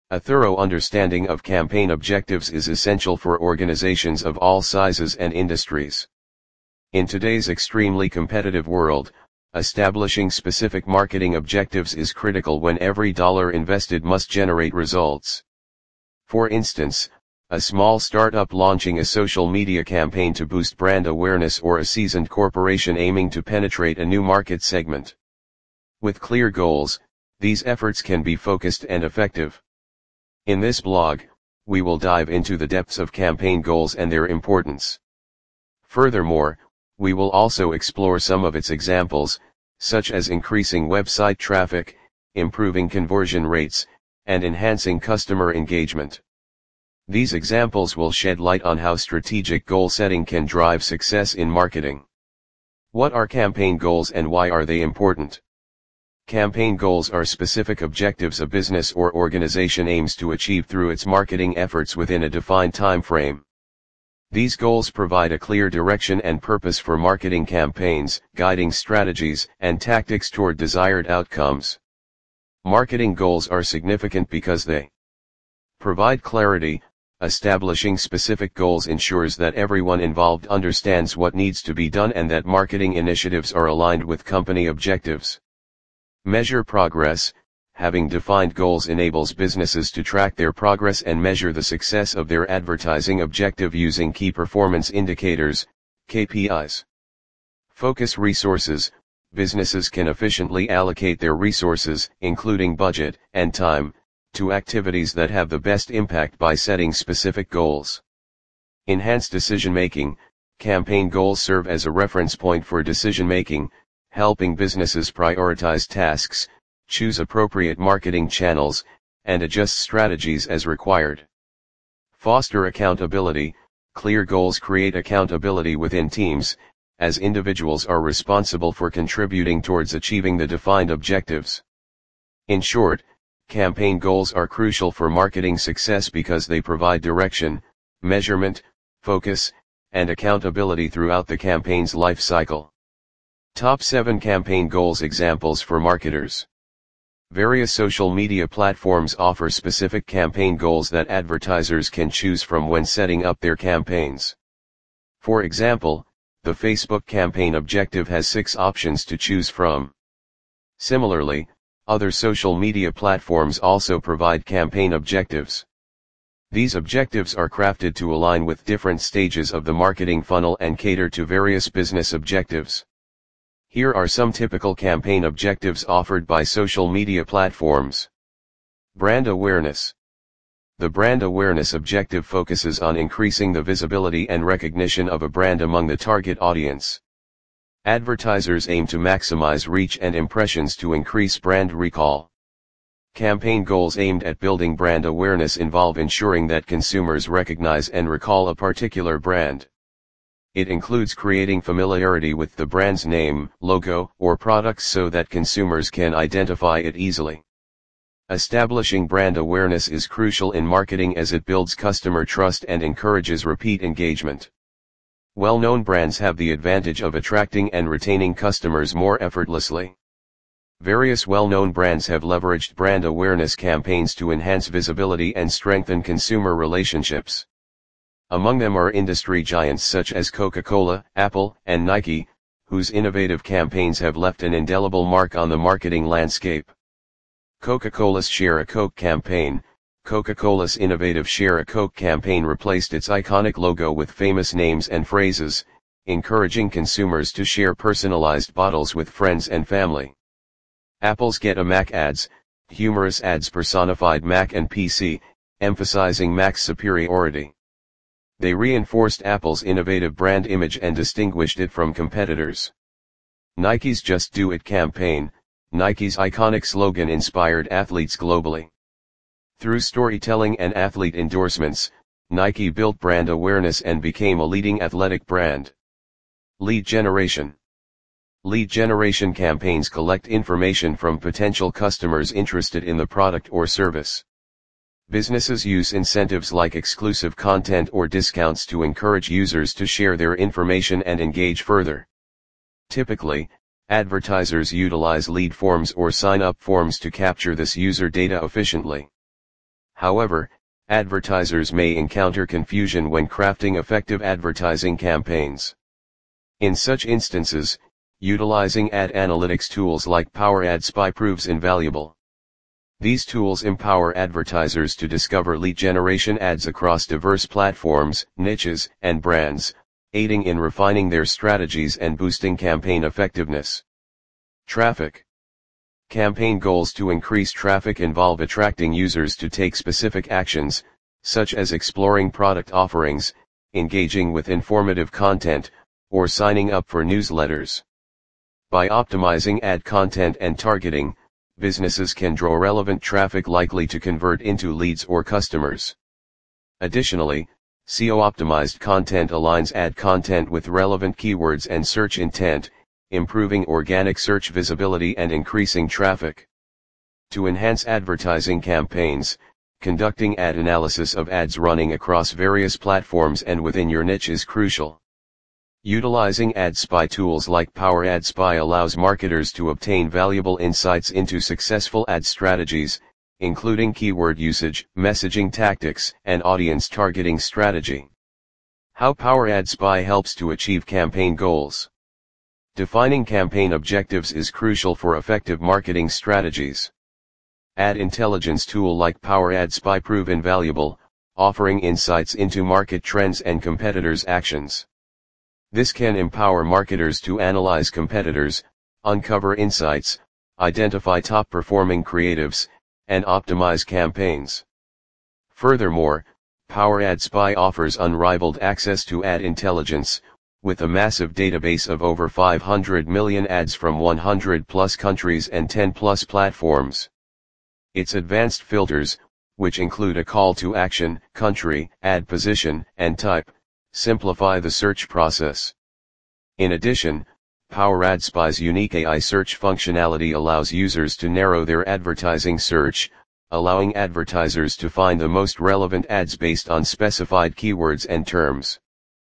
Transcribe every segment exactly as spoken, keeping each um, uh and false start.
A thorough understanding of campaign objectives is essential for organizations of all sizes and industries. In today's extremely competitive world, establishing specific marketing objectives is critical when every dollar invested must generate results. For instance, a small startup launching a social media campaign to boost brand awareness, or a seasoned corporation aiming to penetrate a new market segment. With clear goals, these efforts can be focused and effective. In this blog, we will dive into the depths of campaign goals and their importance. Furthermore, we will also explore some of its examples, such as increasing website traffic, improving conversion rates, and enhancing customer engagement. These examples will shed light on how strategic goal setting can drive success in marketing. What are campaign goals and why are they important? Campaign goals are specific objectives a business or organization aims to achieve through its marketing efforts within a defined time frame. These goals provide a clear direction and purpose for marketing campaigns, guiding strategies and tactics toward desired outcomes. Marketing goals are significant because they provide clarity. Establishing specific goals ensures that everyone involved understands what needs to be done and that marketing initiatives are aligned with company objectives. Measure progress. Having defined goals enables businesses to track their progress and measure the success of their advertising objective using key performance indicators, K P Is. Focus resources. Businesses can efficiently allocate their resources, including budget and time, to activities that have the best impact by setting specific goals. Enhance decision-making. Campaign goals serve as a reference point for decision-making, helping businesses prioritize tasks, choose appropriate marketing channels, and adjust strategies as required. Foster accountability. Clear goals create accountability within teams, as individuals are responsible for contributing towards achieving the defined objectives. In short, campaign goals are crucial for marketing success because they provide direction, measurement, focus, and accountability throughout the campaign's life cycle. Top seven Campaign Goals Examples for Marketers. Various social media platforms offer specific campaign goals that advertisers can choose from when setting up their campaigns. For example, the Facebook campaign objective has six options to choose from. Similarly, other social media platforms also provide campaign objectives. These objectives are crafted to align with different stages of the marketing funnel and cater to various business objectives. Here are some typical campaign objectives offered by social media platforms. Brand awareness. The brand awareness objective focuses on increasing the visibility and recognition of a brand among the target audience. Advertisers aim to maximize reach and impressions to increase brand recall. Campaign goals aimed at building brand awareness involve ensuring that consumers recognize and recall a particular brand. It includes creating familiarity with the brand's name, logo, or products so that consumers can identify it easily. Establishing brand awareness is crucial in marketing as it builds customer trust and encourages repeat engagement. Well-known brands have the advantage of attracting and retaining customers more effortlessly. Various well-known brands have leveraged brand awareness campaigns to enhance visibility and strengthen consumer relationships. Among them are industry giants such as Coca-Cola, Apple, and Nike, whose innovative campaigns have left an indelible mark on the marketing landscape. Coca-Cola's Share a Coke campaign. Coca-Cola's innovative Share a Coke campaign replaced its iconic logo with famous names and phrases, encouraging consumers to share personalized bottles with friends and family. Apple's Get a Mac ads. Humorous ads personified Mac and P C, emphasizing Mac's superiority. They reinforced Apple's innovative brand image and distinguished it from competitors. Nike's Just Do It campaign. Nike's iconic slogan inspired athletes globally. Through storytelling and athlete endorsements, Nike built brand awareness and became a leading athletic brand. Lead generation. Lead generation campaigns collect information from potential customers interested in the product or service. Businesses use incentives like exclusive content or discounts to encourage users to share their information and engage further. Typically, advertisers utilize lead forms or sign-up forms to capture this user data efficiently. However, advertisers may encounter confusion when crafting effective advertising campaigns. In such instances, utilizing ad analytics tools like Power Ad Spy proves invaluable. These tools empower advertisers to discover lead generation ads across diverse platforms, niches, and brands, aiding in refining their strategies and boosting campaign effectiveness. Traffic. Campaign goals to increase traffic involve attracting users to take specific actions, such as exploring product offerings, engaging with informative content, or signing up for newsletters. By optimizing ad content and targeting, businesses can draw relevant traffic likely to convert into leads or customers. Additionally, S E O-optimized content aligns ad content with relevant keywords and search intent, improving organic search visibility and increasing traffic. To enhance advertising campaigns, conducting ad analysis of ads running across various platforms and within your niche is crucial. Utilizing Ad Spy tools like Power Ad Spy allows marketers to obtain valuable insights into successful ad strategies, including keyword usage, messaging tactics, and audience targeting strategy. How Power Ad Spy helps to achieve campaign goals. Defining campaign objectives is crucial for effective marketing strategies. Ad intelligence tool like Power Ad Spy prove invaluable, offering insights into market trends and competitors' actions. This can empower marketers to analyze competitors, uncover insights, identify top-performing creatives, and optimize campaigns. Furthermore, Power Ad Spy offers unrivaled access to ad intelligence, with a massive database of over five hundred million ads from one hundred plus countries and ten plus platforms. Its advanced filters, which include a call to action, country, ad position, and type, simplify the search process. In addition, Power Ad Spy's unique A I search functionality allows users to narrow their advertising search, allowing advertisers to find the most relevant ads based on specified keywords and terms.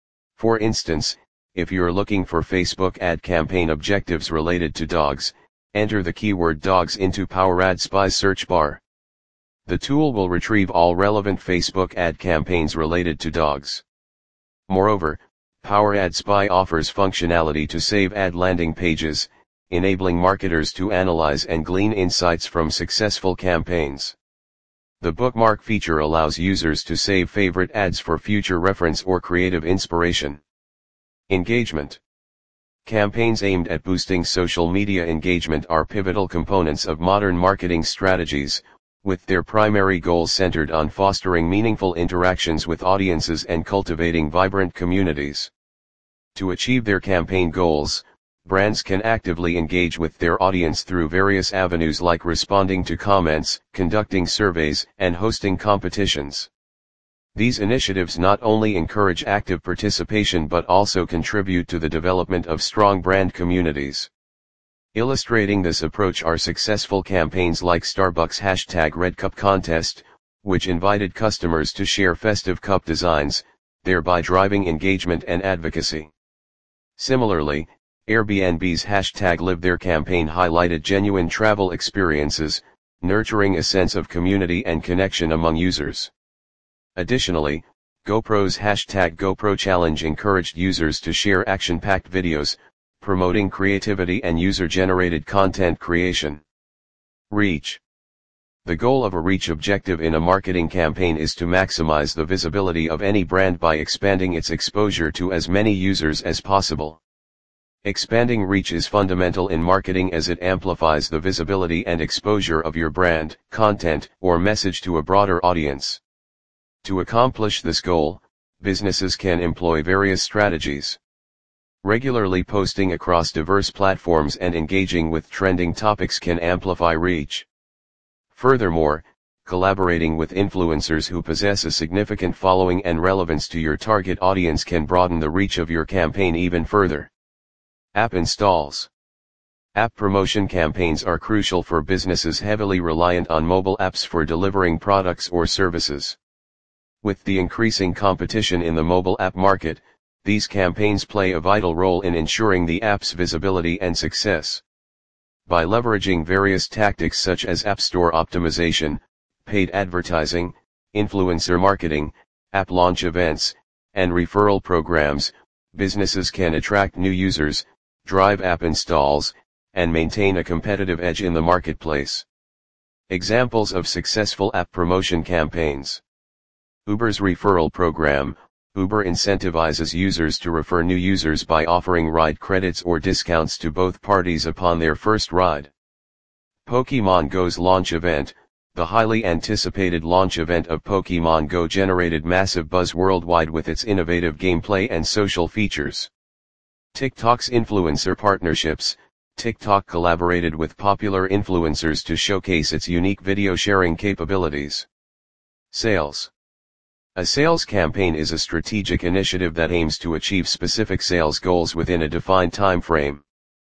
For instance, if you're looking for Facebook ad campaign objectives related to dogs, enter the keyword dogs into Power Ad Spy's search bar. The tool will retrieve all relevant Facebook ad campaigns related to dogs. Moreover, Power Ad Spy offers functionality to save ad landing pages, enabling marketers to analyze and glean insights from successful campaigns. The bookmark feature allows users to save favorite ads for future reference or creative inspiration. Engagement. Campaigns aimed at boosting social media engagement are pivotal components of modern marketing strategies, with their primary goals centered on fostering meaningful interactions with audiences and cultivating vibrant communities. To achieve their campaign goals, brands can actively engage with their audience through various avenues like responding to comments, conducting surveys, and hosting competitions. These initiatives not only encourage active participation but also contribute to the development of strong brand communities. Illustrating this approach are successful campaigns like Starbucks' hashtag Red Cup contest, which invited customers to share festive cup designs, thereby driving engagement and advocacy. Similarly, Airbnb's hashtag Live There campaign highlighted genuine travel experiences, nurturing a sense of community and connection among users. Additionally, GoPro's hashtag GoPro Challenge encouraged users to share action-packed videos, promoting creativity and user-generated content creation. Reach. The goal of a reach objective in a marketing campaign is to maximize the visibility of any brand by expanding its exposure to as many users as possible. Expanding reach is fundamental in marketing as it amplifies the visibility and exposure of your brand, content, or message to a broader audience. To accomplish this goal, businesses can employ various strategies. Regularly posting across diverse platforms and engaging with trending topics can amplify reach. Furthermore, collaborating with influencers who possess a significant following and relevance to your target audience can broaden the reach of your campaign even further. App installs. App promotion campaigns are crucial for businesses heavily reliant on mobile apps for delivering products or services. With the increasing competition in the mobile app market, these campaigns play a vital role in ensuring the app's visibility and success. By leveraging various tactics such as App Store optimization, paid advertising, influencer marketing, app launch events, and referral programs, businesses can attract new users, drive app installs, and maintain a competitive edge in the marketplace. Examples of successful app promotion campaigns. Uber's referral program. Uber incentivizes users to refer new users by offering ride credits or discounts to both parties upon their first ride. Pokémon Go's launch event. The highly anticipated launch event of Pokémon Go generated massive buzz worldwide with its innovative gameplay and social features. TikTok's influencer partnerships. TikTok collaborated with popular influencers to showcase its unique video sharing capabilities. Sales. A sales campaign is a strategic initiative that aims to achieve specific sales goals within a defined time frame.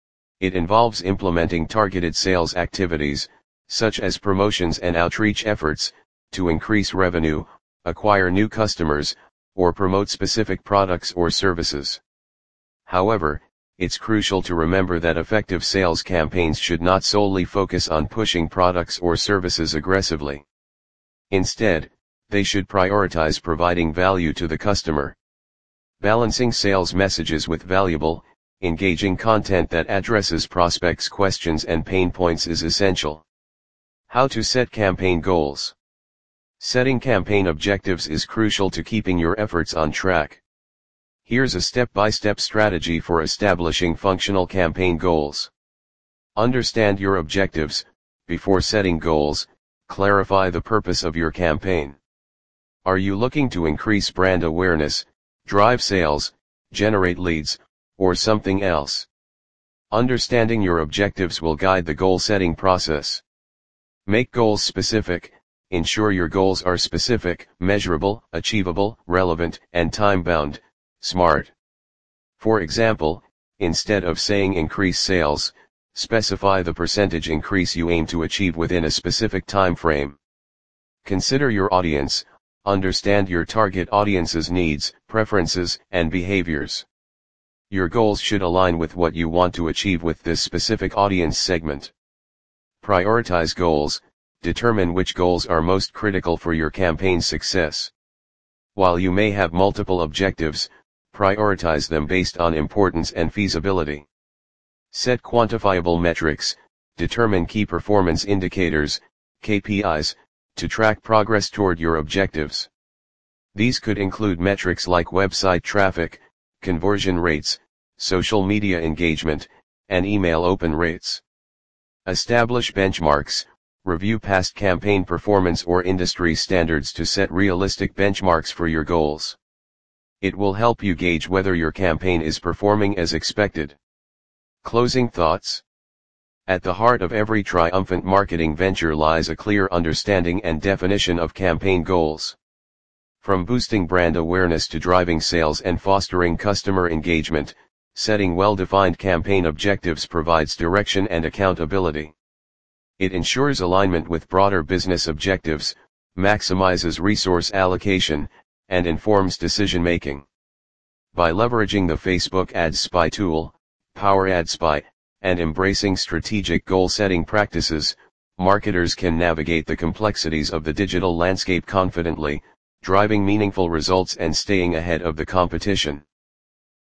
It involves implementing targeted sales activities, such as promotions and outreach efforts, to increase revenue, acquire new customers, or promote specific products or services. However, it's crucial to remember that effective sales campaigns should not solely focus on pushing products or services aggressively. Instead, they should prioritize providing value to the customer. Balancing sales messages with valuable, engaging content that addresses prospects' questions and pain points is essential. How to set campaign goals. Setting campaign objectives is crucial to keeping your efforts on track. Here's a step-by-step strategy for establishing functional campaign goals. Understand your objectives. Before setting goals, clarify the purpose of your campaign. Are you looking to increase brand awareness, drive sales, generate leads, or something else? Understanding your objectives will guide the goal-setting process. Make goals specific. Ensure your goals are specific, measurable, achievable, relevant, and time-bound. SMART. For example, instead of saying increase sales, specify the percentage increase you aim to achieve within a specific time frame. Consider your audience. Understand your target audience's needs, preferences, and behaviors. Your goals should align with what you want to achieve with this specific audience segment. Prioritize goals. Determine which goals are most critical for your campaign's success. While you may have multiple objectives, prioritize them based on importance and feasibility. Set quantifiable metrics. Determine key performance indicators, K P Is, to track progress toward your objectives. These could include metrics like website traffic, conversion rates, social media engagement, and email open rates. Establish benchmarks. Review past campaign performance or industry standards to set realistic benchmarks for your goals. It will help you gauge whether your campaign is performing as expected. Closing thoughts. At the heart of every triumphant marketing venture lies a clear understanding and definition of campaign goals. From boosting brand awareness to driving sales and fostering customer engagement, setting well-defined campaign objectives provides direction and accountability. It ensures alignment with broader business objectives, maximizes resource allocation, and informs decision-making. By leveraging the Facebook Ads Spy tool, Power Ad Spy, and embracing strategic goal-setting practices, marketers can navigate the complexities of the digital landscape confidently, driving meaningful results and staying ahead of the competition.